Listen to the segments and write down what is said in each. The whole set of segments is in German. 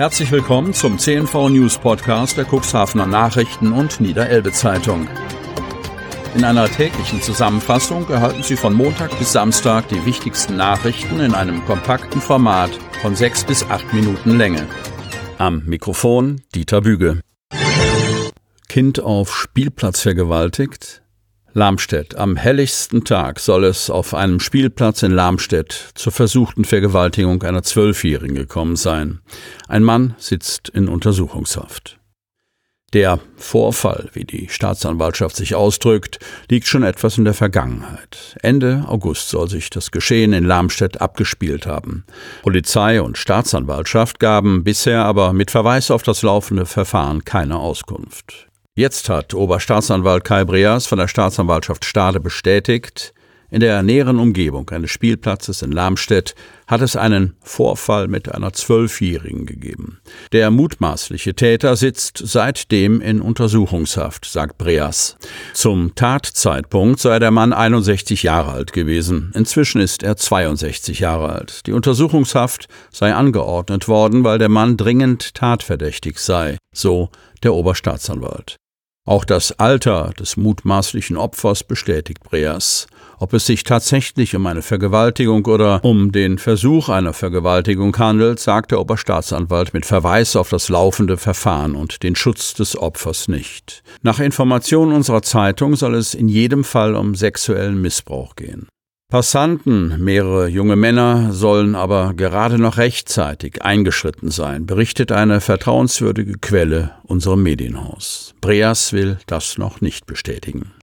Herzlich willkommen zum CNV News Podcast der Cuxhavener Nachrichten und Niederelbe Zeitung. In einer täglichen Zusammenfassung erhalten Sie von Montag bis Samstag die wichtigsten Nachrichten in einem kompakten Format von 6 bis 8 Minuten Länge. Am Mikrofon Dieter Büge. Kind auf Spielplatz vergewaltigt? Lamstedt. Am helligsten Tag soll es auf einem Spielplatz in Lamstedt zur versuchten Vergewaltigung einer 12-Jährigen gekommen sein. Ein Mann sitzt in Untersuchungshaft. Der Vorfall, wie die Staatsanwaltschaft sich ausdrückt, liegt schon etwas in der Vergangenheit. Ende August soll sich das Geschehen in Lamstedt abgespielt haben. Polizei und Staatsanwaltschaft gaben bisher aber mit Verweis auf das laufende Verfahren keine Auskunft. Jetzt hat Oberstaatsanwalt Kai Breas von der Staatsanwaltschaft Stade bestätigt, in der näheren Umgebung eines Spielplatzes in Lamstedt hat es einen Vorfall mit einer 12-Jährigen gegeben. Der mutmaßliche Täter sitzt seitdem in Untersuchungshaft, sagt Breas. Zum Tatzeitpunkt sei der Mann 61 Jahre alt gewesen. Inzwischen ist er 62 Jahre alt. Die Untersuchungshaft sei angeordnet worden, weil der Mann dringend tatverdächtig sei, so der Oberstaatsanwalt. Auch das Alter des mutmaßlichen Opfers bestätigt Breas. Ob es sich tatsächlich um eine Vergewaltigung oder um den Versuch einer Vergewaltigung handelt, sagt der Oberstaatsanwalt mit Verweis auf das laufende Verfahren und den Schutz des Opfers nicht. Nach Informationen unserer Zeitung soll es in jedem Fall um sexuellen Missbrauch gehen. Passanten, mehrere junge Männer, sollen aber gerade noch rechtzeitig eingeschritten sein, berichtet eine vertrauenswürdige Quelle unserem Medienhaus. Breas will das noch nicht bestätigen.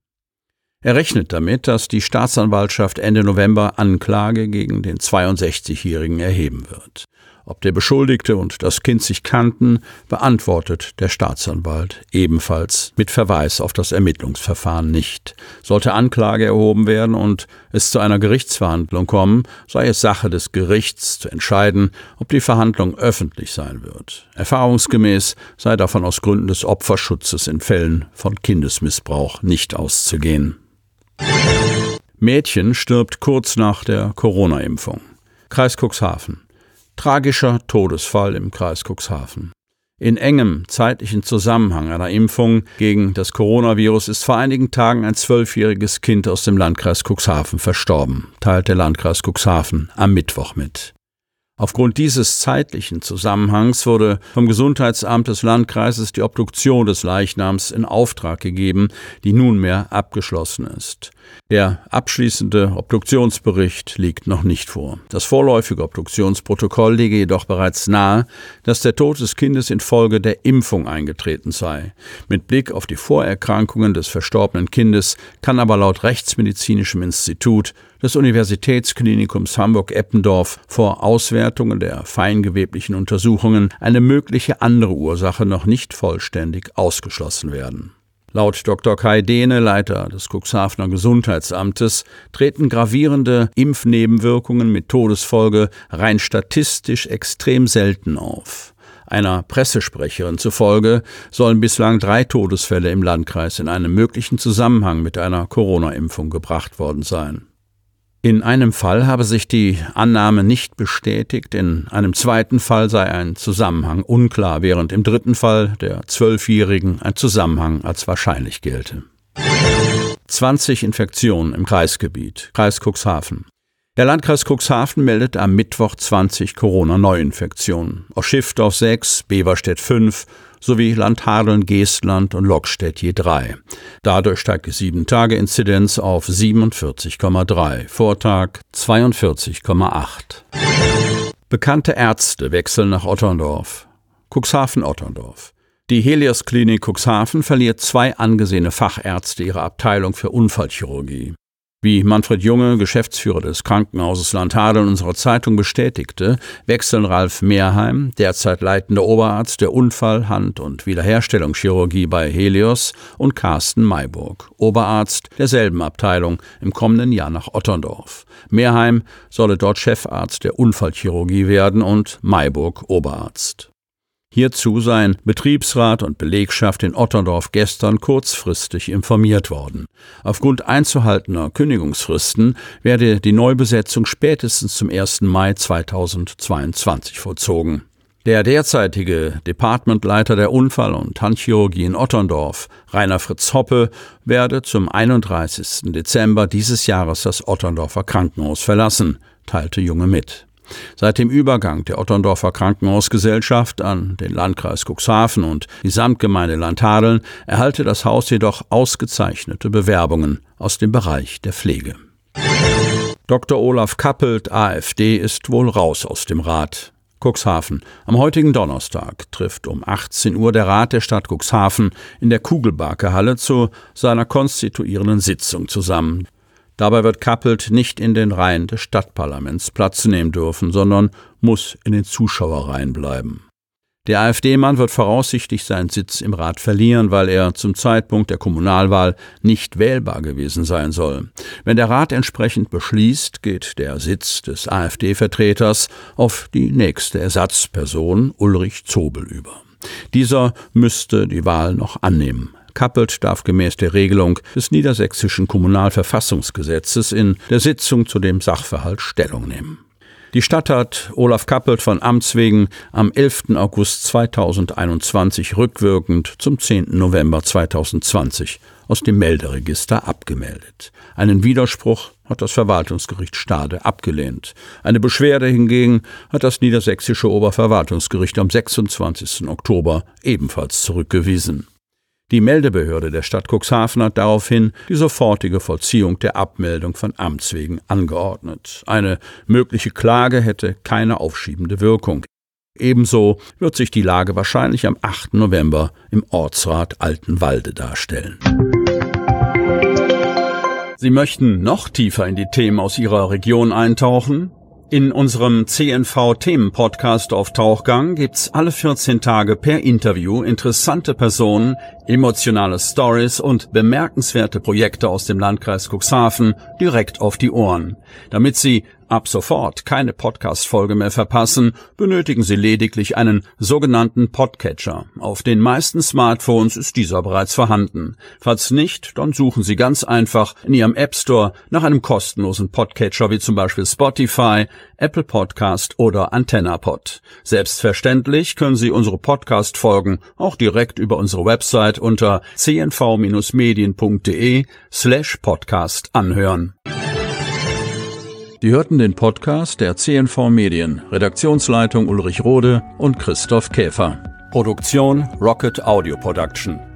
Er rechnet damit, dass die Staatsanwaltschaft Ende November Anklage gegen den 62-Jährigen erheben wird. Ob der Beschuldigte und das Kind sich kannten, beantwortet der Staatsanwalt ebenfalls mit Verweis auf das Ermittlungsverfahren nicht. Sollte Anklage erhoben werden und es zu einer Gerichtsverhandlung kommen, sei es Sache des Gerichts zu entscheiden, ob die Verhandlung öffentlich sein wird. Erfahrungsgemäß sei davon aus Gründen des Opferschutzes in Fällen von Kindesmissbrauch nicht auszugehen. Mädchen stirbt kurz nach der Corona-Impfung. Kreis Cuxhaven. Tragischer Todesfall im Kreis Cuxhaven. In engem zeitlichen Zusammenhang einer Impfung gegen das Coronavirus ist vor einigen Tagen ein 12-jähriges Kind aus dem Landkreis Cuxhaven verstorben, teilt der Landkreis Cuxhaven am Mittwoch mit. Aufgrund dieses zeitlichen Zusammenhangs wurde vom Gesundheitsamt des Landkreises die Obduktion des Leichnams in Auftrag gegeben, die nunmehr abgeschlossen ist. Der abschließende Obduktionsbericht liegt noch nicht vor. Das vorläufige Obduktionsprotokoll lege jedoch bereits nahe, dass der Tod des Kindes infolge der Impfung eingetreten sei. Mit Blick auf die Vorerkrankungen des verstorbenen Kindes kann aber laut Rechtsmedizinischem Institut des Universitätsklinikums Hamburg-Eppendorf vor Auswertungen der feingeweblichen Untersuchungen eine mögliche andere Ursache noch nicht vollständig ausgeschlossen werden. Laut Dr. Kai Dehne, Leiter des Cuxhavener Gesundheitsamtes, treten gravierende Impfnebenwirkungen mit Todesfolge rein statistisch extrem selten auf. Einer Pressesprecherin zufolge sollen bislang 3 Todesfälle im Landkreis in einem möglichen Zusammenhang mit einer Corona-Impfung gebracht worden sein. In einem Fall habe sich die Annahme nicht bestätigt, in einem zweiten Fall sei ein Zusammenhang unklar, während im dritten Fall der 12-Jährigen ein Zusammenhang als wahrscheinlich gelte. 20 Infektionen im Kreisgebiet, Kreis Cuxhaven. Der Landkreis Cuxhaven meldet am Mittwoch 20 Corona-Neuinfektionen. Aus Schiffdorf 6, Beverstedt 5 sowie Landhadeln, Geestland und Lockstedt je 3. Dadurch steigt die 7-Tage-Inzidenz auf 47,3, Vortag 42,8. Bekannte Ärzte wechseln nach Otterndorf. Cuxhaven-Otterndorf. Die Helios Klinik Cuxhaven verliert 2 angesehene Fachärzte ihrer Abteilung für Unfallchirurgie. Wie Manfred Junge, Geschäftsführer des Krankenhauses Landhadeln unserer Zeitung bestätigte, wechseln Ralf Mehrheim, derzeit leitender Oberarzt der Unfall-, Hand- und Wiederherstellungschirurgie bei Helios, und Carsten Mayburg, Oberarzt derselben Abteilung, im kommenden Jahr nach Otterndorf. Mehrheim solle dort Chefarzt der Unfallchirurgie werden und Mayburg Oberarzt. Hierzu seien Betriebsrat und Belegschaft in Otterndorf gestern kurzfristig informiert worden. Aufgrund einzuhaltener Kündigungsfristen werde die Neubesetzung spätestens zum 1. Mai 2022 vollzogen. Der derzeitige Departmentleiter der Unfall- und Handchirurgie in Otterndorf, Rainer Fritz Hoppe, werde zum 31. Dezember dieses Jahres das Otterndorfer Krankenhaus verlassen, teilte Junge mit. Seit dem Übergang der Otterndorfer Krankenhausgesellschaft an den Landkreis Cuxhaven und die Samtgemeinde Landhadeln erhalte das Haus jedoch ausgezeichnete Bewerbungen aus dem Bereich der Pflege. Dr. Olaf Kappelt, AfD, ist wohl raus aus dem Rat. Cuxhaven. Am heutigen Donnerstag trifft um 18 Uhr der Rat der Stadt Cuxhaven in der Kugelbarke-Halle zu seiner konstituierenden Sitzung zusammen. Dabei wird Kappelt nicht in den Reihen des Stadtparlaments Platz nehmen dürfen, sondern muss in den Zuschauerreihen bleiben. Der AfD-Mann wird voraussichtlich seinen Sitz im Rat verlieren, weil er zum Zeitpunkt der Kommunalwahl nicht wählbar gewesen sein soll. Wenn der Rat entsprechend beschließt, geht der Sitz des AfD-Vertreters auf die nächste Ersatzperson, Ulrich Zobel, über. Dieser müsste die Wahl noch annehmen. Kappelt darf gemäß der Regelung des Niedersächsischen Kommunalverfassungsgesetzes in der Sitzung zu dem Sachverhalt Stellung nehmen. Die Stadt hat Olaf Kappelt von Amts wegen am 11. August 2021 rückwirkend zum 10. November 2020 aus dem Melderegister abgemeldet. Einen Widerspruch hat das Verwaltungsgericht Stade abgelehnt. Eine Beschwerde hingegen hat das Niedersächsische Oberverwaltungsgericht am 26. Oktober ebenfalls zurückgewiesen. Die Meldebehörde der Stadt Cuxhaven hat daraufhin die sofortige Vollziehung der Abmeldung von Amts wegen angeordnet. Eine mögliche Klage hätte keine aufschiebende Wirkung. Ebenso wird sich die Lage wahrscheinlich am 8. November im Ortsrat Altenwalde darstellen. Sie möchten noch tiefer in die Themen aus Ihrer Region eintauchen? In unserem CNV-Themen-Podcast auf Tauchgang gibt's alle 14 Tage per Interview interessante Personen, emotionale Stories und bemerkenswerte Projekte aus dem Landkreis Cuxhaven direkt auf die Ohren. Damit Sie ab sofort keine Podcast-Folge mehr verpassen, benötigen Sie lediglich einen sogenannten Podcatcher. Auf den meisten Smartphones ist dieser bereits vorhanden. Falls nicht, dann suchen Sie ganz einfach in Ihrem App Store nach einem kostenlosen Podcatcher wie zum Beispiel Spotify, Apple Podcast oder AntennaPod. Selbstverständlich können Sie unsere Podcast-Folgen auch direkt über unsere Website unter cnv-medien.de/podcast anhören. Sie hörten den Podcast der CNV Medien, Redaktionsleitung Ulrich Rode und Christoph Käfer. Produktion Rocket Audio Production.